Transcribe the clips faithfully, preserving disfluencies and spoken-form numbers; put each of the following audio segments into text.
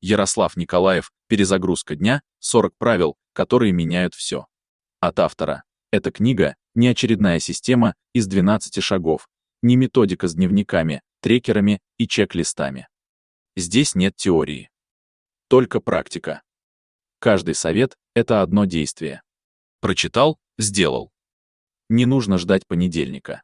Ярослав Николаев, «Перезагрузка дня. сорок правил, которые меняют все». От автора. Эта книга — не очередная система из двенадцати шагов, не методика с дневниками, трекерами и чек-листами. Здесь нет теории. Только практика. Каждый совет — это одно действие. Прочитал — сделал. Не нужно ждать понедельника.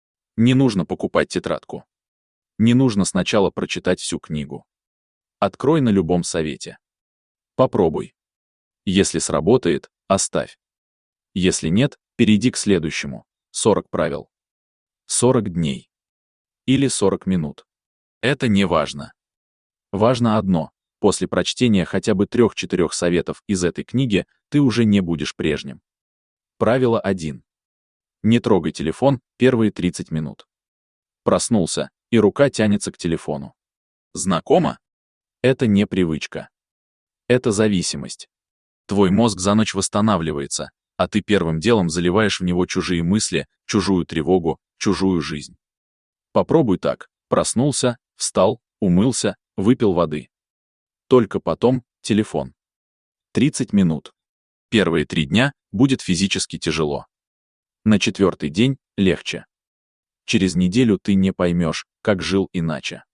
Не нужно покупать тетрадку. Не нужно сначала прочитать всю книгу. Открой на любом совете. Попробуй. Если сработает, оставь. Если нет, перейди к следующему. сорок правил. сорок дней. Или сорок минут. Это не важно. Важно одно. После прочтения хотя бы трех-четырех советов из этой книги ты уже не будешь прежним. Правило один. Не трогай телефон первые тридцать минут. Проснулся, и рука тянется к телефону. Знакомо? Это не привычка. Это зависимость. Твой мозг за ночь восстанавливается, а ты первым делом заливаешь в него чужие мысли, чужую тревогу, чужую жизнь. Попробуй так. Проснулся, встал, умылся, выпил воды. Только потом телефон. тридцать минут. Первые три дня будет физически тяжело. На четвертый день легче. Через неделю ты не поймешь, как жил иначе.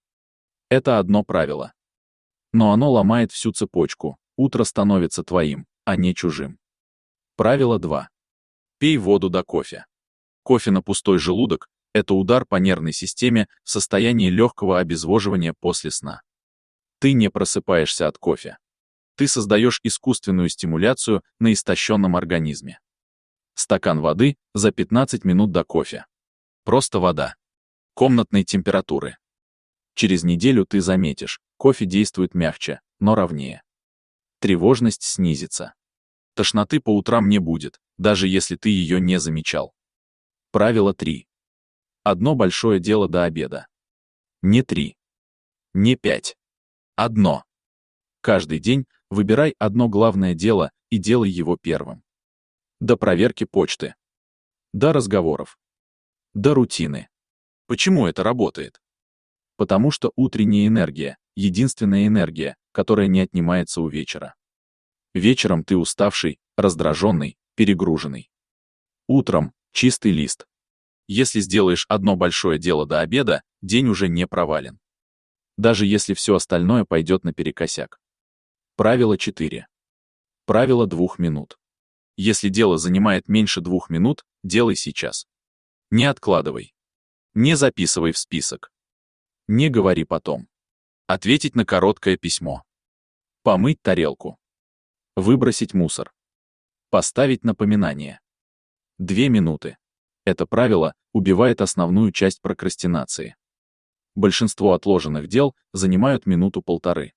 Это одно правило. Но оно ломает всю цепочку. Утро становится твоим, а не чужим. Правило два. Пей воду до кофе. Кофе на пустой желудок — это удар по нервной системе в состоянии легкого обезвоживания после сна. Ты не просыпаешься от кофе. Ты создаешь искусственную стимуляцию на истощенном организме. Стакан воды за пятнадцать минут до кофе. Просто вода. Комнатной температуры. Через неделю ты заметишь, кофе действует мягче, но ровнее. Тревожность снизится. Тошноты по утрам не будет, даже если ты ее не замечал. Правило три. Одно большое дело до обеда. Не три. Не пять. Одно. Каждый день выбирай одно главное дело и делай его первым. До проверки почты. До разговоров. До рутины. Почему это работает? Потому что утренняя энергия — единственная энергия, которая не отнимается у вечера. Вечером ты уставший, раздраженный, перегруженный. Утром — чистый лист. Если сделаешь одно большое дело до обеда, день уже не провален. Даже если все остальное пойдет наперекосяк. Правило четыре. Правило двух минут. Если дело занимает меньше двух минут, делай сейчас. Не откладывай. Не записывай в список. Не говори потом. Ответить на короткое письмо. Помыть тарелку. Выбросить мусор. Поставить напоминание. Две минуты. Это правило убивает основную часть прокрастинации. Большинство отложенных дел занимают минуту-полторы.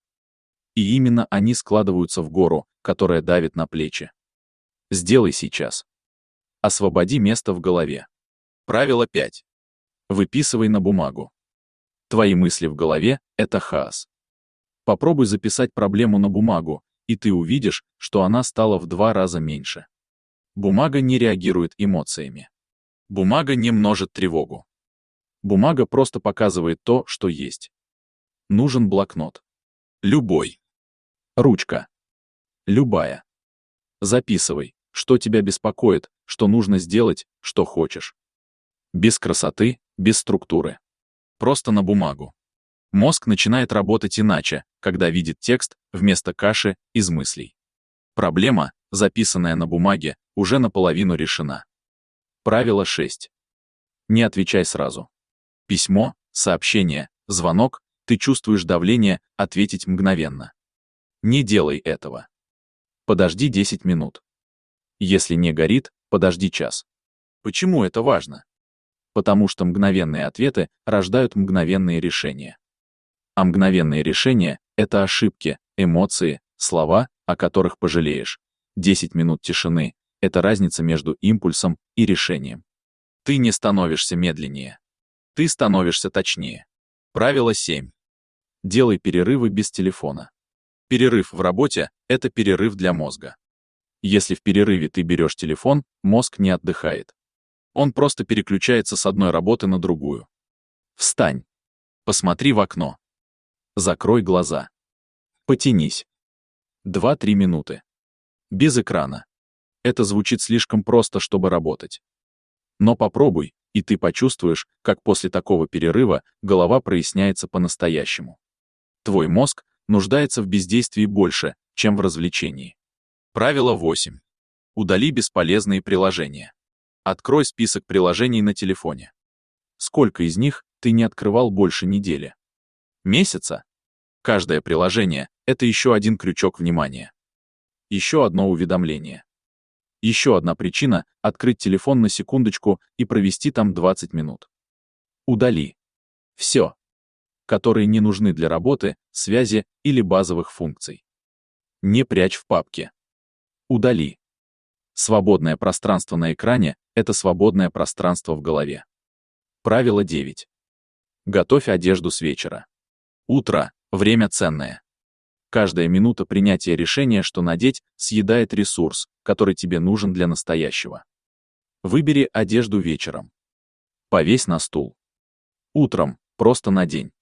И именно они складываются в гору, которая давит на плечи. Сделай сейчас. Освободи место в голове. Правило пять. Выписывай на бумагу. Твои мысли в голове — это хаос. Попробуй записать проблему на бумагу, и ты увидишь, что она стала в два раза меньше. Бумага не реагирует эмоциями. Бумага не множит тревогу. Бумага просто показывает то, что есть. Нужен блокнот. Любой. Ручка. Любая. Записывай, что тебя беспокоит, что нужно сделать, что хочешь. Без красоты, без структуры. Просто на бумагу. Мозг начинает работать иначе, когда видит текст вместо каши из мыслей. Проблема, записанная на бумаге, уже наполовину решена. Правило шесть. Не отвечай сразу. Письмо, сообщение, звонок, ты чувствуешь давление ответить мгновенно. Не делай этого. Подожди десять минут. Если не горит, подожди час. Почему это важно? Потому что мгновенные ответы рождают мгновенные решения. А мгновенные решения — это ошибки, эмоции, слова, о которых пожалеешь. десять минут тишины — это разница между импульсом и решением. Ты не становишься медленнее. Ты становишься точнее. Правило семь. Делай перерывы без телефона. Перерыв в работе — это перерыв для мозга. Если в перерыве ты берешь телефон, мозг не отдыхает. Он просто переключается с одной работы на другую. Встань. Посмотри в окно. Закрой глаза. Потянись. два-три минуты. Без экрана. Это звучит слишком просто, чтобы работать. Но попробуй, и ты почувствуешь, как после такого перерыва голова проясняется по-настоящему. Твой мозг нуждается в бездействии больше, чем в развлечении. Правило восемь. Удали бесполезные приложения. Открой список приложений на телефоне. Сколько из них ты не открывал больше недели? Месяца? Каждое приложение — это еще один крючок внимания. Еще одно уведомление. Еще одна причина — открыть телефон на секундочку и провести там двадцать минут. Удали. Все. Которые не нужны для работы, связи или базовых функций. Не прячь в папке. Удали. Свободное пространство на экране — это свободное пространство в голове. Правило девять. Готовь одежду с вечера. Утро — время ценное. Каждая минута принятия решения, что надеть, съедает ресурс, который тебе нужен для настоящего. Выбери одежду вечером. Повесь на стул. Утром просто надень.